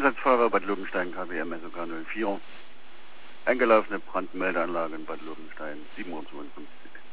Einsatzfahrer Bad Lobenstein KWM SOK 04. Eingelaufene Brandmeldeanlage in Bad Lobenstein, 7:52 Uhr.